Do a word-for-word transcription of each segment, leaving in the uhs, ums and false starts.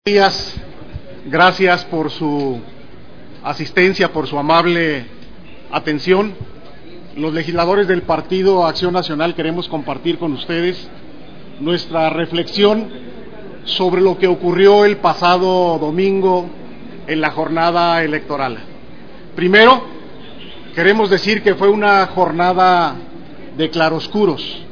Días, gracias por su asistencia, por su amable atención. Los legisladores del Partido Acción Nacional queremos compartir con ustedes nuestra reflexión sobre lo que ocurrió el pasado domingo en la jornada electoral. Primero, queremos decir que fue una jornada de claroscuros,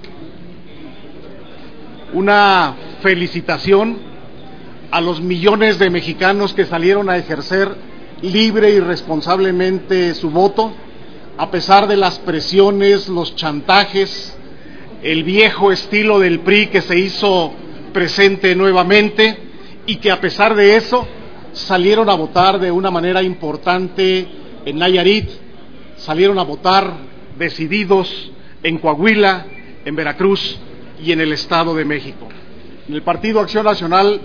una felicitación a los millones de mexicanos que salieron a ejercer libre y responsablemente su voto, a pesar de las presiones, los chantajes, el viejo estilo del P R I que se hizo presente nuevamente y que a pesar de eso salieron a votar de una manera importante en Nayarit, salieron a votar decididos en Coahuila, en Veracruz y en el Estado de México. En el Partido Acción Nacional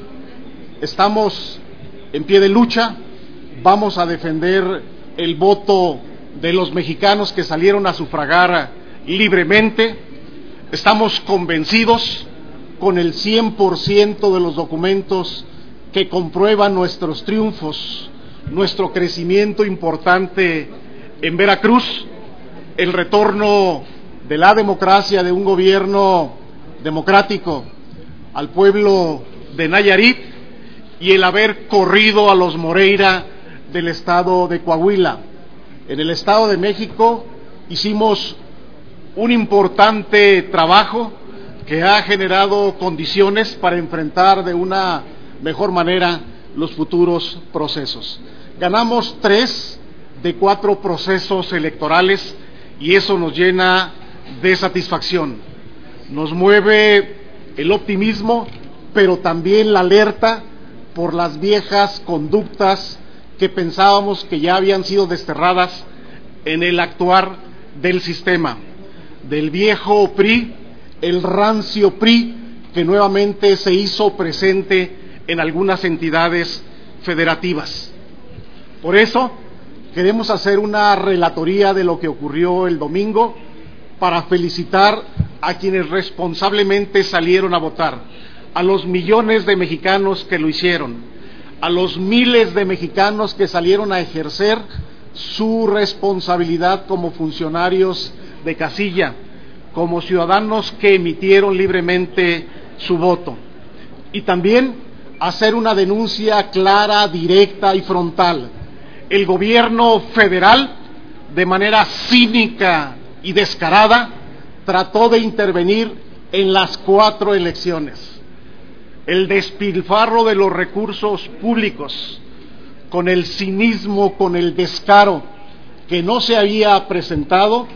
estamos en pie de lucha, vamos a defender el voto de los mexicanos que salieron a sufragar libremente. Estamos convencidos con el cien por ciento de los documentos que comprueban nuestros triunfos, nuestro crecimiento importante en Veracruz, el retorno de la democracia, de un gobierno democrático al pueblo de Nayarit, y el haber corrido a los Moreira del estado de Coahuila. En el Estado de México hicimos un importante trabajo que ha generado condiciones para enfrentar de una mejor manera los futuros procesos. Ganamos tres de cuatro procesos electorales y eso nos llena de satisfacción. Nos mueve el optimismo, pero también la alerta por las viejas conductas que pensábamos que ya habían sido desterradas en el actuar del sistema, del viejo P R I, el rancio P R I que nuevamente se hizo presente en algunas entidades federativas. Por eso queremos hacer una relatoría de lo que ocurrió el domingo para felicitar a quienes responsablemente salieron a votar, a los millones de mexicanos que lo hicieron, a los miles de mexicanos que salieron a ejercer su responsabilidad como funcionarios de casilla, como ciudadanos que emitieron libremente su voto. Y también hacer una denuncia clara, directa y frontal. El gobierno federal, de manera cínica y descarada, trató de intervenir en las cuatro elecciones. El despilfarro de los recursos públicos, con el cinismo, con el descaro que no se había presentado,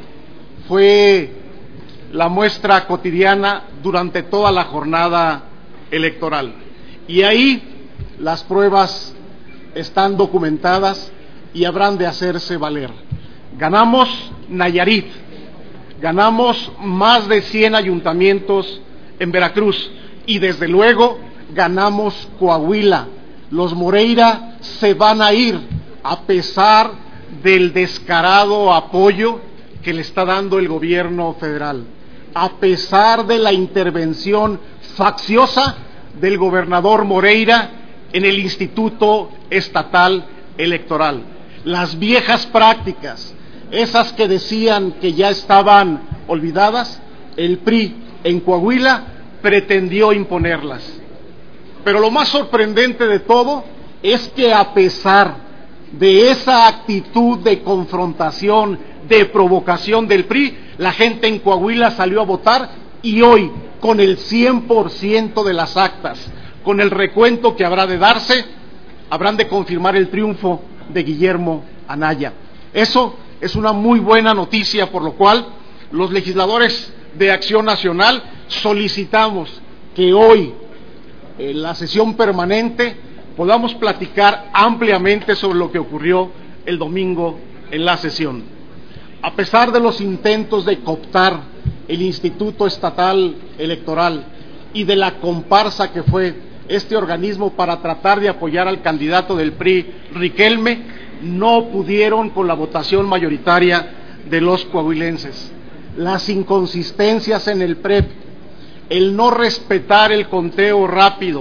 fue la muestra cotidiana durante toda la jornada electoral. Y ahí las pruebas están documentadas y habrán de hacerse valer. Ganamos Nayarit, ganamos más de cien ayuntamientos en Veracruz, y desde luego ganamos Coahuila. Los Moreira se van a ir a pesar del descarado apoyo que le está dando el gobierno federal, a pesar de la intervención facciosa del gobernador Moreira en el Instituto Estatal Electoral. Las viejas prácticas, esas que decían que ya estaban olvidadas, el P R I en Coahuila pretendió imponerlas. Pero lo más sorprendente de todo es que a pesar de esa actitud de confrontación, de provocación del P R I, la gente en Coahuila salió a votar y hoy, con el cien por ciento de las actas, con el recuento que habrá de darse, habrán de confirmar el triunfo de Guillermo Anaya. Eso es una muy buena noticia, por lo cual los legisladores de Acción Nacional solicitamos que hoy, en la sesión permanente, podamos platicar ampliamente sobre lo que ocurrió el domingo en la sesión. A pesar de los intentos de cooptar el Instituto Estatal Electoral y de la comparsa que fue este organismo para tratar de apoyar al candidato del P R I, Riquelme, no pudieron con la votación mayoritaria de los coahuilenses. Las inconsistencias en el P R E P, el no respetar el conteo rápido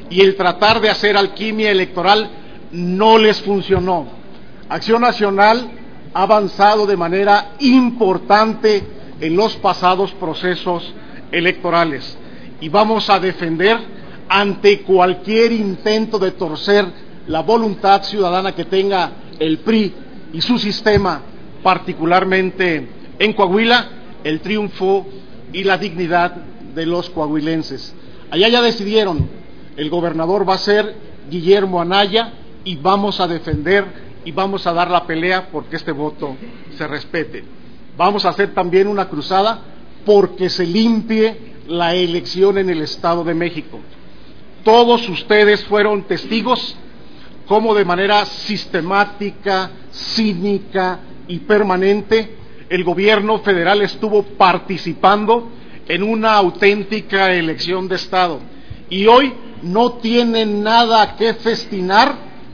y el tratar de hacer alquimia electoral no les funcionó. Acción Nacional ha avanzado de manera importante en los pasados procesos electorales y vamos a defender ante cualquier intento de torcer la voluntad ciudadana que tenga el P R I y su sistema, particularmente en Coahuila, el triunfo y la dignidad de los coahuilenses. Allá ya decidieron, el gobernador va a ser Guillermo Anaya y vamos a defender y vamos a dar la pelea porque este voto se respete. Vamos a hacer también una cruzada porque se limpie la elección en el Estado de México. Todos ustedes fueron testigos cómo de manera sistemática, cínica y permanente el gobierno federal estuvo participando en una auténtica elección de Estado. Y hoy no tienen nada que festinar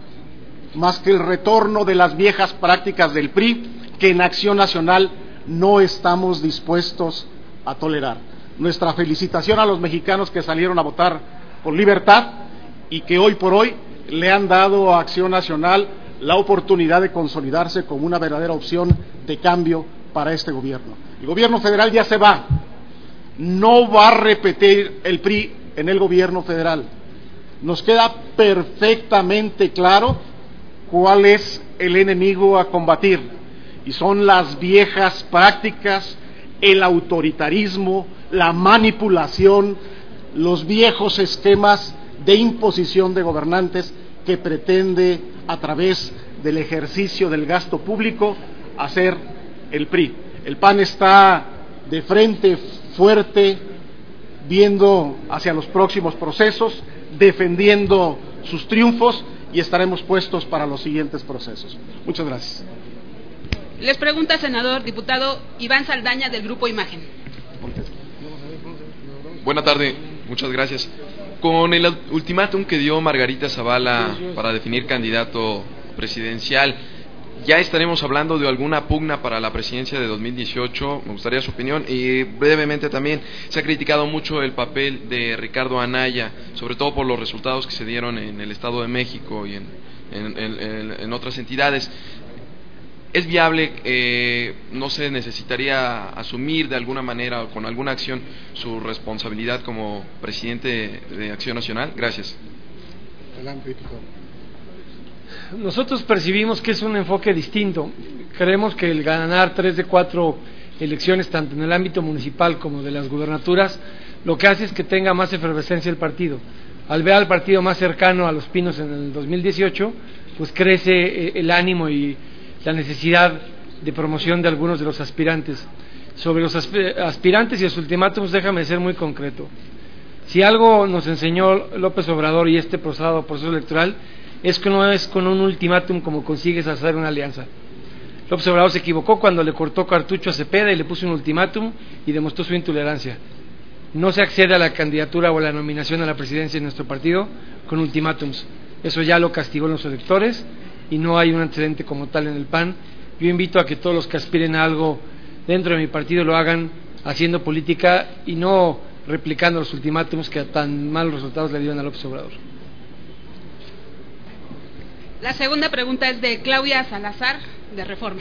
más que el retorno de las viejas prácticas del P R I que en Acción Nacional no estamos dispuestos a tolerar. Nuestra felicitación a los mexicanos que salieron a votar por libertad y que hoy por hoy le han dado a Acción Nacional la oportunidad de consolidarse como una verdadera opción de cambio para este gobierno. El gobierno federal ya se va, no va a repetir el P R I en el gobierno federal. Nos queda perfectamente claro cuál es el enemigo a combatir y son las viejas prácticas, el autoritarismo, la manipulación, los viejos esquemas de imposición de gobernantes que pretende a través del ejercicio del gasto público hacer el P R I. El P A N está de frente, fuerte, viendo hacia los próximos procesos, defendiendo sus triunfos y estaremos puestos para los siguientes procesos. Muchas gracias. Les pregunta, senador, diputado Iván Saldaña, del Grupo Imagen. Buena tarde, muchas gracias. Con el ultimátum que dio Margarita Zavala para definir candidato presidencial, ¿ya estaremos hablando de alguna pugna para la presidencia de dos mil dieciocho? Me gustaría su opinión. Y brevemente también, se ha criticado mucho el papel de Ricardo Anaya, sobre todo por los resultados que se dieron en el Estado de México y en, en, en, en otras entidades. ¿Es viable, eh, no se necesitaría asumir de alguna manera o con alguna acción su responsabilidad como presidente de Acción Nacional? Gracias. Adelante, diputado. Nosotros percibimos que es un enfoque distinto. Creemos que el ganar tres de cuatro elecciones, tanto en el ámbito municipal como de las gubernaturas, lo que hace es que tenga más efervescencia el partido. Al ver al partido más cercano a Los Pinos en el dos mil dieciocho, pues crece el ánimo y la necesidad de promoción de algunos de los aspirantes. Sobre los aspirantes y los ultimátums, déjame ser muy concreto. Si algo nos enseñó López Obrador y este proceso, proceso electoral, es que no es con un ultimátum como consigues hacer una alianza. López Obrador se equivocó cuando le cortó cartucho a Cepeda y le puso un ultimátum y demostró su intolerancia. No se accede a la candidatura o a la nominación a la presidencia de nuestro partido con ultimátums. Eso ya lo castigó los electores y no hay un antecedente como tal en el P A N. Yo invito a que todos los que aspiren a algo dentro de mi partido lo hagan haciendo política y no replicando los ultimátums que a tan malos resultados le dieron a López Obrador. La segunda pregunta es de Claudia Salazar, de Reforma.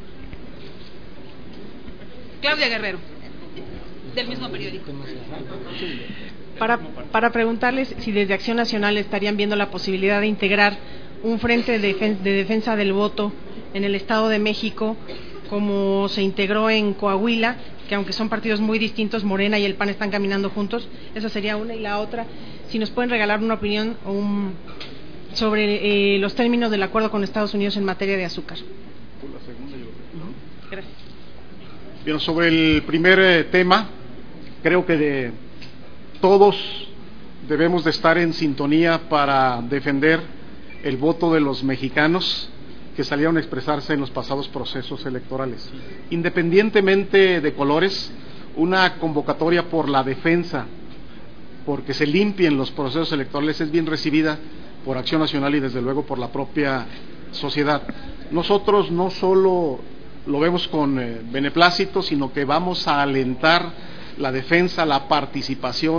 Claudia Guerrero, del mismo periódico. Para, para preguntarles si desde Acción Nacional estarían viendo la posibilidad de integrar un frente de, defen- de defensa del voto en el Estado de México, como se integró en Coahuila, que aunque son partidos muy distintos, Morena y el P A N están caminando juntos. Esa sería una. Y la otra, si nos pueden regalar una opinión o un, sobre eh, los términos del acuerdo con Estados Unidos en materia de azúcar. Gracias. Bien, sobre el primer eh, tema, creo que de todos debemos de estar en sintonía para defender el voto de los mexicanos que salieron a expresarse en los pasados procesos electorales. Independientemente de colores, una convocatoria por la defensa, porque se limpien los procesos electorales, es bien recibida por Acción Nacional y desde luego por la propia sociedad. Nosotros no solo lo vemos con eh, beneplácito, sino que vamos a alentar la defensa, la participación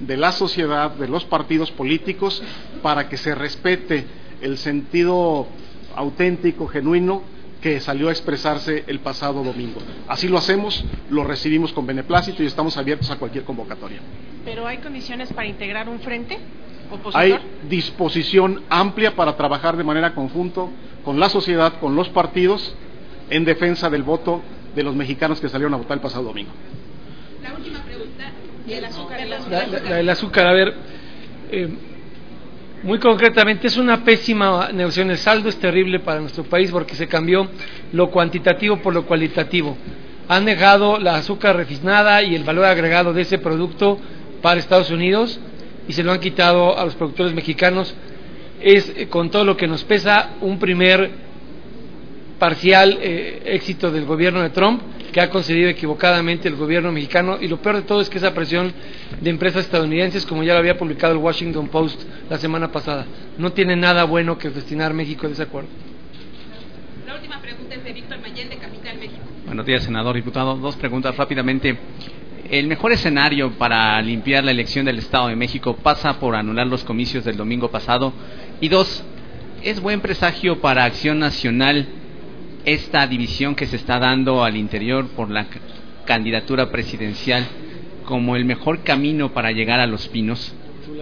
de la sociedad, de los partidos políticos, para que se respete el sentido auténtico, genuino, que salió a expresarse el pasado domingo. Así lo hacemos, lo recibimos con beneplácito y estamos abiertos a cualquier convocatoria. ¿Pero hay condiciones para integrar un frente opositor? Hay disposición amplia para trabajar de manera conjunta con la sociedad, con los partidos, en defensa del voto de los mexicanos que salieron a votar el pasado domingo. La última pregunta, y el azúcar. El La, azúcar. la, la del azúcar, a ver, eh, muy concretamente, es una pésima negociación. El saldo es terrible para nuestro país porque se cambió lo cuantitativo por lo cualitativo. Han dejado la azúcar refinada y el valor agregado de ese producto para Estados Unidos y se lo han quitado a los productores mexicanos. Es, eh, con todo lo que nos pesa, un primer parcial eh, éxito del gobierno de Trump, que ha concedido equivocadamente el gobierno mexicano, y lo peor de todo es que esa presión de empresas estadounidenses, como ya lo había publicado el Washington Post la semana pasada, no tiene nada bueno que destinar México de ese acuerdo. La última pregunta es de Víctor Mayén, de Capital México. Buenos días, senador, diputado. Dos preguntas rápidamente. El mejor escenario para limpiar la elección del Estado de México pasa por anular los comicios del domingo pasado. Y dos, ¿es buen presagio para Acción Nacional esta división que se está dando al interior por la c- candidatura presidencial como el mejor camino para llegar a Los Pinos?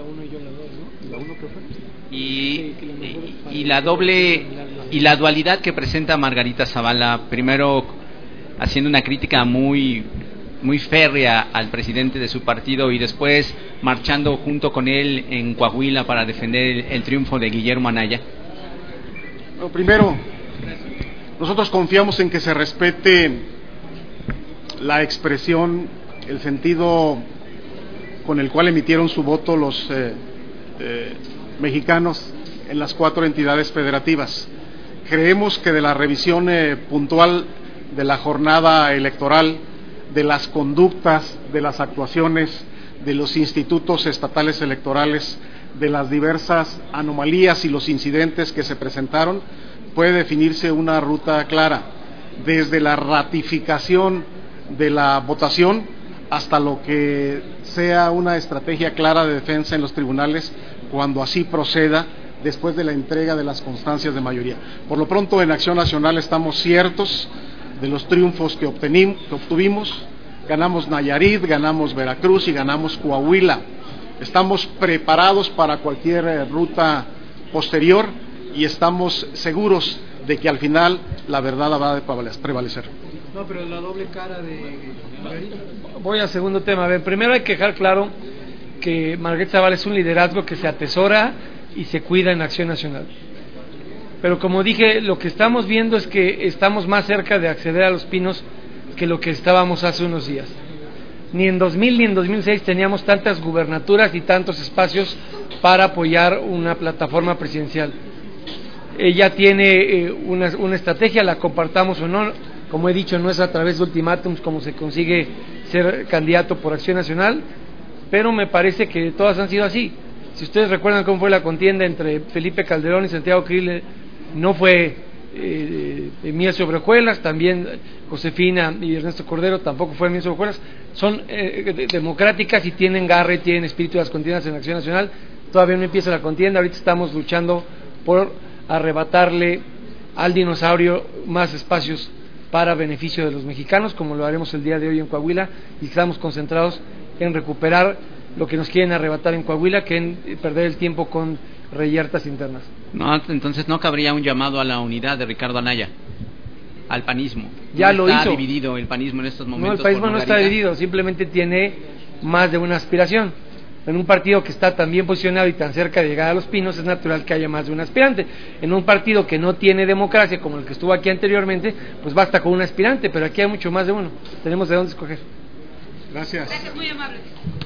Y, y, y la doble y la dualidad que presenta Margarita Zavala, primero haciendo una crítica muy muy férrea al presidente de su partido y después marchando junto con él en Coahuila para defender el, el triunfo de Guillermo Anaya. Lo primero, nosotros confiamos en que se respete la expresión, el sentido con el cual emitieron su voto los eh, eh, mexicanos en las cuatro entidades federativas. Creemos que de la revisión eh, puntual de la jornada electoral, de las conductas, de las actuaciones de los institutos estatales electorales, de las diversas anomalías y los incidentes que se presentaron, puede definirse una ruta clara, desde la ratificación de la votación hasta lo que sea una estrategia clara de defensa en los tribunales cuando así proceda, después de la entrega de las constancias de mayoría. Por lo pronto, en Acción Nacional estamos ciertos de los triunfos que, obtenim, que obtuvimos. Ganamos Nayarit, ganamos Veracruz y ganamos Coahuila. Estamos preparados para cualquier eh, ruta posterior y estamos seguros de que al final la verdad va a prevalecer. No, pero la doble cara de Margarita. Voy al segundo tema. A ver, primero hay que dejar claro que Margarita Zavala es un liderazgo que se atesora y se cuida en Acción Nacional. Pero como dije, lo que estamos viendo es que estamos más cerca de acceder a Los Pinos que lo que estábamos hace unos días. Ni en dos mil ni en dos mil seis teníamos tantas gubernaturas y tantos espacios para apoyar una plataforma presidencial. Ella tiene eh, una, una estrategia, la compartamos o no, como he dicho, no es a través de ultimátums como se consigue ser candidato por Acción Nacional, pero me parece que todas han sido así. Si ustedes recuerdan cómo fue la contienda entre Felipe Calderón y Santiago Krill, no fue eh, eh, miel sobre hojuelas, también Josefina y Ernesto Cordero tampoco fue miel sobre hojuelas. Son eh, de, democráticas y tienen garra y tienen espíritu de las contiendas en Acción Nacional. Todavía no empieza la contienda, ahorita estamos luchando por arrebatarle al dinosaurio más espacios para beneficio de los mexicanos, como lo haremos el día de hoy en Coahuila, y estamos concentrados en recuperar lo que nos quieren arrebatar en Coahuila, que en perder el tiempo con reyertas internas. No, entonces no cabría un llamado a la unidad de Ricardo Anaya, al panismo. Ya no lo está hizo. dividido el panismo en estos momentos. No, el panismo por no está Margarita. dividido, simplemente tiene más de una aspiración. En un partido que está tan bien posicionado y tan cerca de llegar a Los Pinos, es natural que haya más de un aspirante. En un partido que no tiene democracia, como el que estuvo aquí anteriormente, pues basta con un aspirante, pero aquí hay mucho más de uno. Tenemos de dónde escoger. Gracias. Gracias, muy amable.